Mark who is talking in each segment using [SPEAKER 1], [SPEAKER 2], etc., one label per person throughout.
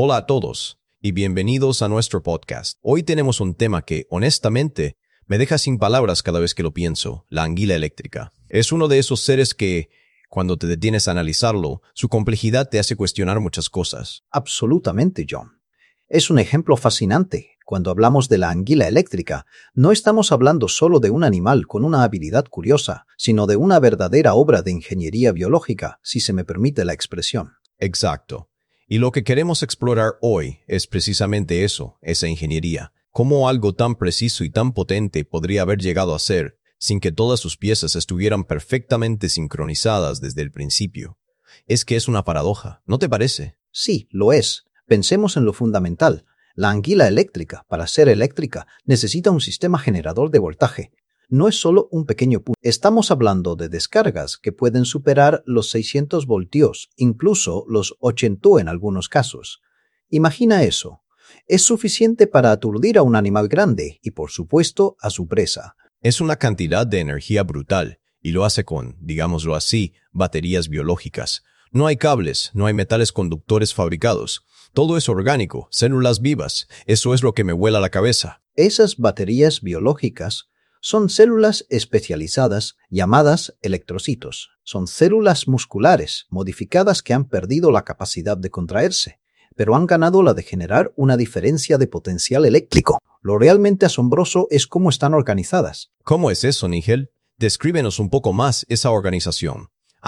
[SPEAKER 1] Hola a todos y bienvenidos a nuestro podcast. Hoy tenemos un tema que, honestamente, me deja sin palabras cada vez que lo pienso, la anguila eléctrica. Es uno de esos seres que, cuando te detienes a analizarlo, su complejidad te hace cuestionar muchas cosas.
[SPEAKER 2] Absolutamente, John. Es un ejemplo fascinante. Cuando hablamos de la anguila eléctrica, no estamos hablando solo de un animal con una habilidad curiosa, sino de una verdadera obra de ingeniería biológica, si se me permite la expresión.
[SPEAKER 1] Exacto. Y lo que queremos explorar hoy es precisamente eso, esa ingeniería. Cómo algo tan preciso y tan potente podría haber llegado a ser sin que todas sus piezas estuvieran perfectamente sincronizadas desde el principio. Es que es una paradoja, ¿no te parece?
[SPEAKER 2] Sí, lo es. Pensemos en lo fundamental. La anguila eléctrica, para ser eléctrica, necesita un sistema generador de voltaje. No es solo un pequeño punto. Estamos hablando de descargas que pueden superar los 600 voltios, incluso los 80 en algunos casos. Imagina eso. Es suficiente para aturdir a un animal grande y, por supuesto, a su presa.
[SPEAKER 1] Es una cantidad de energía brutal, y lo hace con, digámoslo así, baterías biológicas. No hay cables, no hay metales conductores fabricados. Todo es orgánico, células vivas. Eso es lo que me vuela la cabeza.
[SPEAKER 2] Esas baterías biológicas son células especializadas llamadas electrocitos. Son células musculares modificadas que han perdido la capacidad de contraerse, pero han ganado la de generar una diferencia de potencial eléctrico. Lo realmente asombroso es cómo están organizadas.
[SPEAKER 1] ¿Cómo es eso, Nigel? Descríbenos un poco más esa organización.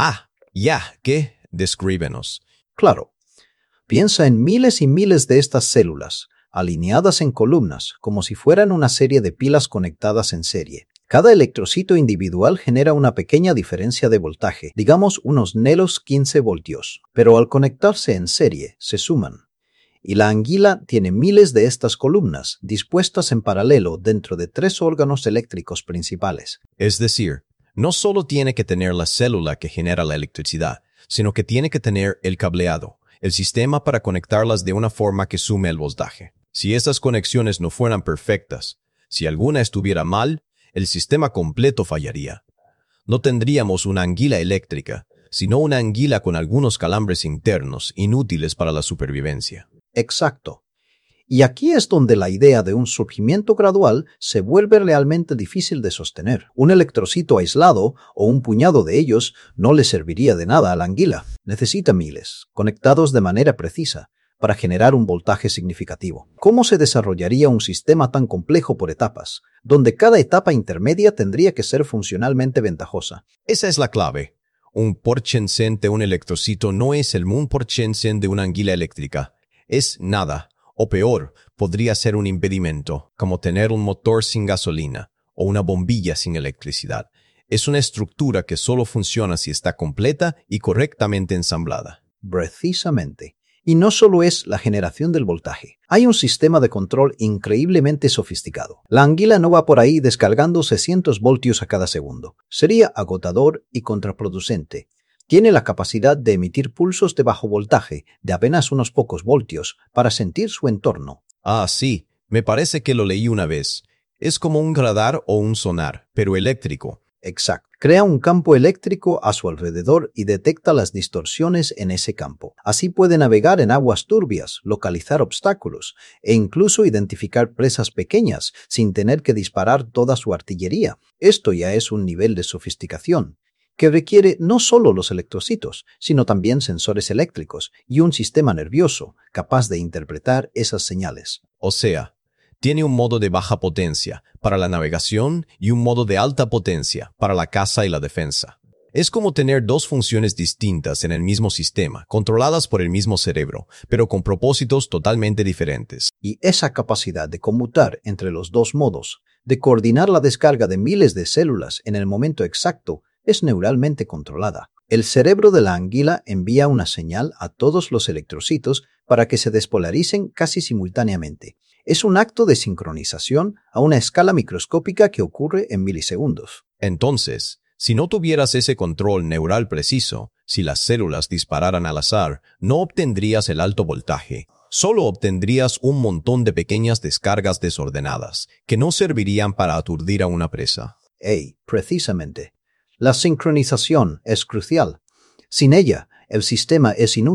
[SPEAKER 1] ¿Qué? Descríbenos.
[SPEAKER 2] Claro, piensa en miles y miles de estas células, alineadas en columnas, como si fueran una serie de pilas conectadas en serie. Cada electrocito individual genera una pequeña diferencia de voltaje, digamos unos nelos 15 voltios, pero al conectarse en serie, se suman. Y la anguila tiene miles de estas columnas, dispuestas en paralelo dentro de 3 órganos eléctricos principales.
[SPEAKER 1] Es decir, no solo tiene que tener la célula que genera la electricidad, sino que tiene que tener el cableado, el sistema para conectarlas de una forma que sume el voltaje. Si esas conexiones no fueran perfectas, si alguna estuviera mal, el sistema completo fallaría. No tendríamos una anguila eléctrica, sino una anguila con algunos calambres internos inútiles para la supervivencia.
[SPEAKER 2] Exacto. Y aquí es donde la idea de un surgimiento gradual se vuelve realmente difícil de sostener. Un electrocito aislado o un puñado de ellos no le serviría de nada a la anguila. Necesita miles, conectados de manera precisa, para generar un voltaje significativo. ¿Cómo se desarrollaría un sistema tan complejo por etapas, donde cada etapa intermedia tendría que ser funcionalmente ventajosa?
[SPEAKER 1] Esa es la clave. Un porchensen de un electrocito no es el 1% de una anguila eléctrica. Es nada. O peor, podría ser un impedimento, como tener un motor sin gasolina o una bombilla sin electricidad. Es una estructura que solo funciona si está completa y correctamente ensamblada.
[SPEAKER 2] Precisamente. Y no solo es la generación del voltaje. Hay un sistema de control increíblemente sofisticado. La anguila no va por ahí descargando 600 voltios a cada segundo. Sería agotador y contraproducente. Tiene la capacidad de emitir pulsos de bajo voltaje de apenas unos pocos voltios para sentir su entorno.
[SPEAKER 1] Sí, me parece que lo leí una vez. Es como un radar o un sonar, pero eléctrico.
[SPEAKER 2] Exacto. Crea un campo eléctrico a su alrededor y detecta las distorsiones en ese campo. Así puede navegar en aguas turbias, localizar obstáculos e incluso identificar presas pequeñas sin tener que disparar toda su artillería. Esto ya es un nivel de sofisticación que requiere no solo los electrocitos, sino también sensores eléctricos y un sistema nervioso capaz de interpretar esas señales.
[SPEAKER 1] O sea, tiene un modo de baja potencia para la navegación y un modo de alta potencia para la caza y la defensa. Es como tener 2 funciones distintas en el mismo sistema, controladas por el mismo cerebro, pero con propósitos totalmente diferentes.
[SPEAKER 2] Y esa capacidad de conmutar entre los 2 modos, de coordinar la descarga de miles de células en el momento exacto, es neuralmente controlada. El cerebro de la anguila envía una señal a todos los electrocitos para que se despolaricen casi simultáneamente. Es un acto de sincronización a una escala microscópica que ocurre en milisegundos.
[SPEAKER 1] Entonces, si no tuvieras ese control neural preciso, si las células dispararan al azar, no obtendrías el alto voltaje. Solo obtendrías un montón de pequeñas descargas desordenadas, que no servirían para aturdir a una presa.
[SPEAKER 2] Precisamente. La sincronización es crucial. Sin ella, el sistema es inútil.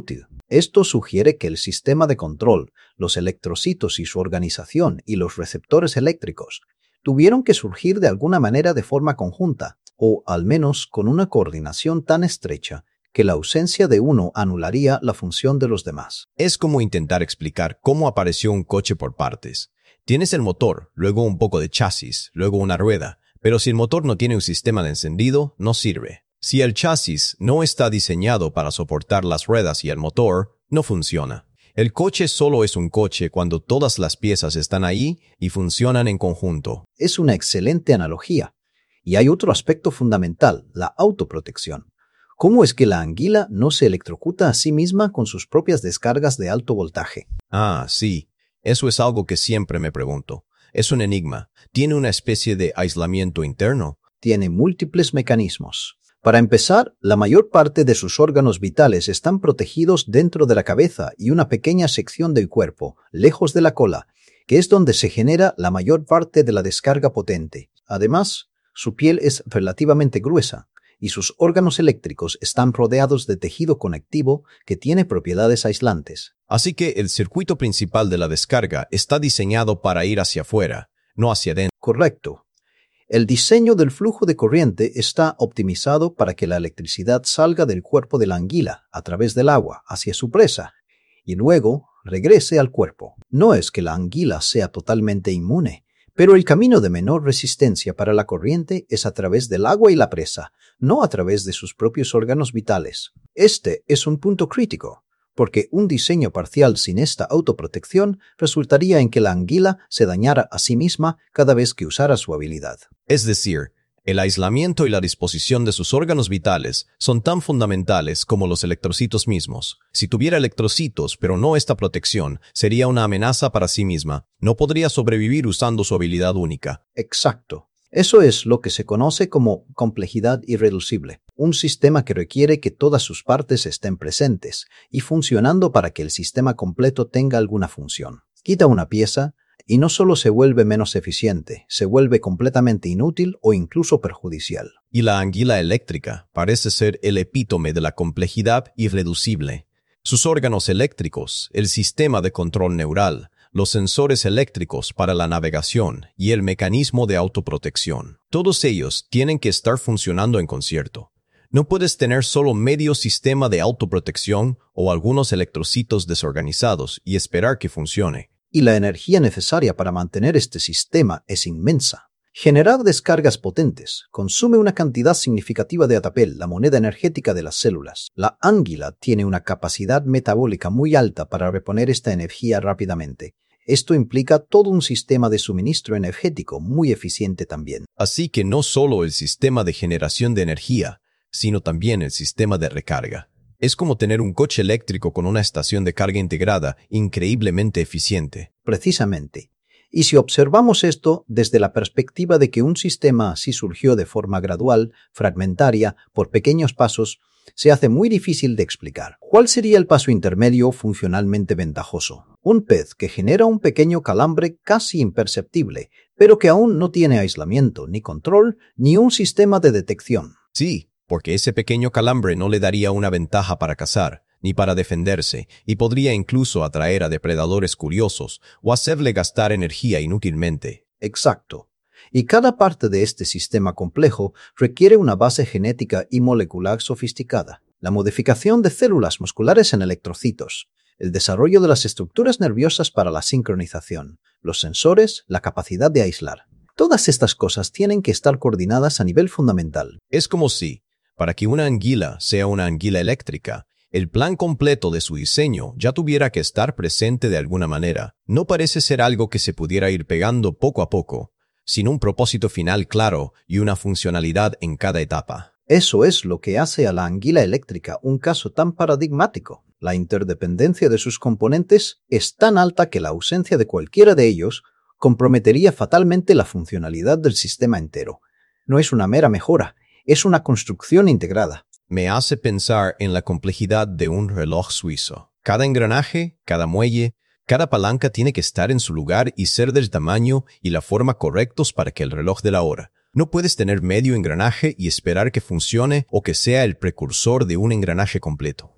[SPEAKER 2] Esto sugiere que el sistema de control, los electrocitos y su organización y los receptores eléctricos tuvieron que surgir de alguna manera de forma conjunta, o al menos con una coordinación tan estrecha que la ausencia de uno anularía la función de los demás.
[SPEAKER 1] Es como intentar explicar cómo apareció un coche por partes. Tienes el motor, luego un poco de chasis, luego una rueda, pero si el motor no tiene un sistema de encendido, no sirve. Si el chasis no está diseñado para soportar las ruedas y el motor, no funciona. El coche solo es un coche cuando todas las piezas están ahí y funcionan en conjunto.
[SPEAKER 2] Es una excelente analogía. Y hay otro aspecto fundamental, la autoprotección. ¿Cómo es que la anguila no se electrocuta a sí misma con sus propias descargas de alto voltaje?
[SPEAKER 1] Ah, sí. Eso es algo que siempre me pregunto. Es un enigma. ¿Tiene una especie de aislamiento interno?
[SPEAKER 2] Tiene múltiples mecanismos. Para empezar, la mayor parte de sus órganos vitales están protegidos dentro de la cabeza y una pequeña sección del cuerpo, lejos de la cola, que es donde se genera la mayor parte de la descarga potente. Además, su piel es relativamente gruesa y sus órganos eléctricos están rodeados de tejido conectivo que tiene propiedades aislantes.
[SPEAKER 1] Así que el circuito principal de la descarga está diseñado para ir hacia afuera, no hacia adentro.
[SPEAKER 2] Correcto. El diseño del flujo de corriente está optimizado para que la electricidad salga del cuerpo de la anguila a través del agua hacia su presa y luego regrese al cuerpo. No es que la anguila sea totalmente inmune, pero el camino de menor resistencia para la corriente es a través del agua y la presa, no a través de sus propios órganos vitales. Este es un punto crítico, porque un diseño parcial sin esta autoprotección resultaría en que la anguila se dañara a sí misma cada vez que usara su habilidad.
[SPEAKER 1] Es decir, el aislamiento y la disposición de sus órganos vitales son tan fundamentales como los electrocitos mismos. Si tuviera electrocitos pero no esta protección, sería una amenaza para sí misma. No podría sobrevivir usando su habilidad única.
[SPEAKER 2] Exacto. Eso es lo que se conoce como complejidad irreducible, un sistema que requiere que todas sus partes estén presentes y funcionando para que el sistema completo tenga alguna función. Quita una pieza y no solo se vuelve menos eficiente, se vuelve completamente inútil o incluso perjudicial.
[SPEAKER 1] Y la anguila eléctrica parece ser el epítome de la complejidad irreducible. Sus órganos eléctricos, el sistema de control neural, los sensores eléctricos para la navegación y el mecanismo de autoprotección. Todos ellos tienen que estar funcionando en concierto. No puedes tener solo medio sistema de autoprotección o algunos electrocitos desorganizados y esperar que funcione.
[SPEAKER 2] Y la energía necesaria para mantener este sistema es inmensa. Generar descargas potentes consume una cantidad significativa de ATP, la moneda energética de las células. La anguila tiene una capacidad metabólica muy alta para reponer esta energía rápidamente. Esto implica todo un sistema de suministro energético muy eficiente también.
[SPEAKER 1] Así que no solo el sistema de generación de energía, sino también el sistema de recarga. Es como tener un coche eléctrico con una estación de carga integrada increíblemente eficiente.
[SPEAKER 2] Precisamente. Y si observamos esto desde la perspectiva de que un sistema así surgió de forma gradual, fragmentaria, por pequeños pasos, se hace muy difícil de explicar. ¿Cuál sería el paso intermedio funcionalmente ventajoso? Un pez que genera un pequeño calambre casi imperceptible, pero que aún no tiene aislamiento, ni control, ni un sistema de detección.
[SPEAKER 1] Sí, porque ese pequeño calambre no le daría una ventaja para cazar, ni para defenderse, y podría incluso atraer a depredadores curiosos o hacerle gastar energía inútilmente.
[SPEAKER 2] Exacto. Y cada parte de este sistema complejo requiere una base genética y molecular sofisticada. La modificación de células musculares en electrocitos, el desarrollo de las estructuras nerviosas para la sincronización, los sensores, la capacidad de aislar. Todas estas cosas tienen que estar coordinadas a nivel fundamental.
[SPEAKER 1] Es como si, para que una anguila sea una anguila eléctrica, el plan completo de su diseño ya tuviera que estar presente de alguna manera. No parece ser algo que se pudiera ir pegando poco a poco, sin un propósito final claro y una funcionalidad en cada etapa.
[SPEAKER 2] Eso es lo que hace a la anguila eléctrica un caso tan paradigmático. La interdependencia de sus componentes es tan alta que la ausencia de cualquiera de ellos comprometería fatalmente la funcionalidad del sistema entero. No es una mera mejora, es una construcción integrada.
[SPEAKER 1] Me hace pensar en la complejidad de un reloj suizo. Cada engranaje, cada muelle, cada palanca tiene que estar en su lugar y ser del tamaño y la forma correctos para que el reloj dé la hora. No puedes tener medio engranaje y esperar que funcione o que sea el precursor de un engranaje completo.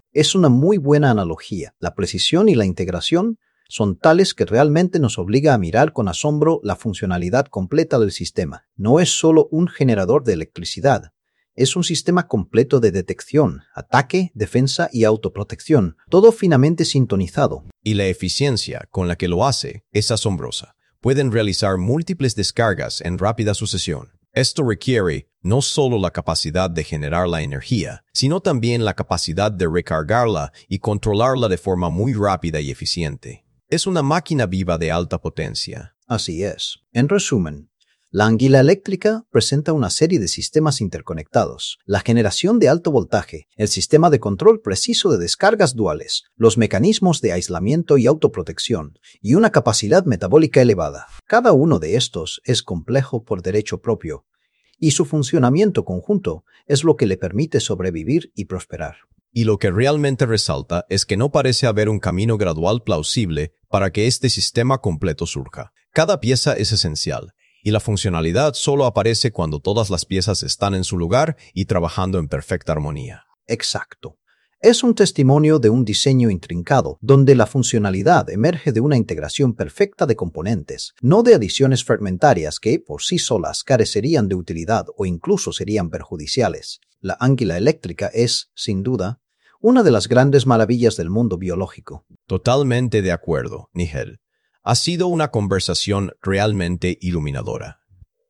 [SPEAKER 2] Es una muy buena analogía. La precisión y la integración son tales que realmente nos obliga a mirar con asombro la funcionalidad completa del sistema. No es solo un generador de electricidad, es un sistema completo de detección, ataque, defensa y autoprotección, todo finamente sintonizado.
[SPEAKER 1] Y la eficiencia con la que lo hace es asombrosa. Pueden realizar múltiples descargas en rápida sucesión. Esto requiere no solo la capacidad de generar la energía, sino también la capacidad de recargarla y controlarla de forma muy rápida y eficiente. Es una máquina viva de alta potencia.
[SPEAKER 2] Así es. En resumen, la anguila eléctrica presenta una serie de sistemas interconectados, la generación de alto voltaje, el sistema de control preciso de descargas duales, los mecanismos de aislamiento y autoprotección, y una capacidad metabólica elevada. Cada uno de estos es complejo por derecho propio, y su funcionamiento conjunto es lo que le permite sobrevivir y prosperar.
[SPEAKER 1] Y lo que realmente resalta es que no parece haber un camino gradual plausible para que este sistema completo surja. Cada pieza es esencial, y la funcionalidad solo aparece cuando todas las piezas están en su lugar y trabajando en perfecta armonía.
[SPEAKER 2] Exacto. Es un testimonio de un diseño intrincado, donde la funcionalidad emerge de una integración perfecta de componentes, no de adiciones fragmentarias que, por sí solas, carecerían de utilidad o incluso serían perjudiciales. La anguila eléctrica es, sin duda, una de las grandes maravillas del mundo biológico.
[SPEAKER 1] Totalmente de acuerdo, Nigel. Ha sido una conversación realmente iluminadora.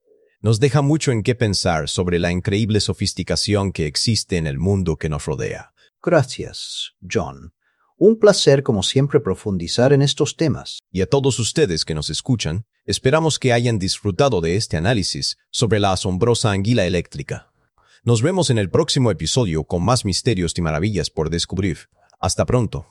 [SPEAKER 1] Nos deja mucho en qué pensar sobre la increíble sofisticación que existe en el mundo que nos rodea.
[SPEAKER 2] Gracias, John. Un placer, como siempre, profundizar en estos temas.
[SPEAKER 1] Y a todos ustedes que nos escuchan, esperamos que hayan disfrutado de este análisis sobre la asombrosa anguila eléctrica. Nos vemos en el próximo episodio con más misterios y maravillas por descubrir. Hasta pronto.